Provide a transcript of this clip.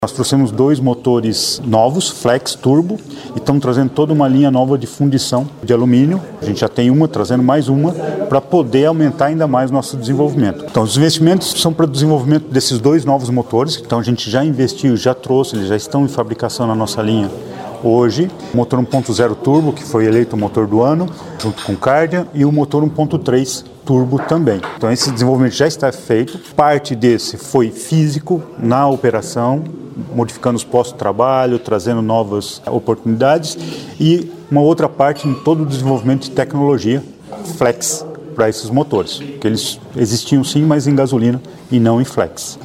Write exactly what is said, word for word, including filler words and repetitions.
Nós trouxemos dois motores novos, Flex Turbo, e estamos trazendo toda uma linha nova de fundição de alumínio. A gente já tem uma, trazendo mais uma, para poder aumentar ainda mais o nosso desenvolvimento. Então, os investimentos são para o desenvolvimento desses dois novos motores. Então, a gente já investiu, já trouxe, eles já estão em fabricação na nossa linha hoje. O motor um ponto zero turbo, que foi eleito o motor do ano, junto com o Cardia, e o motor um ponto três turbo também. Então, esse desenvolvimento já está feito. Parte desse foi físico na operação, modificando os postos de trabalho, trazendo novas oportunidades, e uma outra parte em todo o desenvolvimento de tecnologia flex para esses motores, que eles existiam sim, mas em gasolina e não em flex.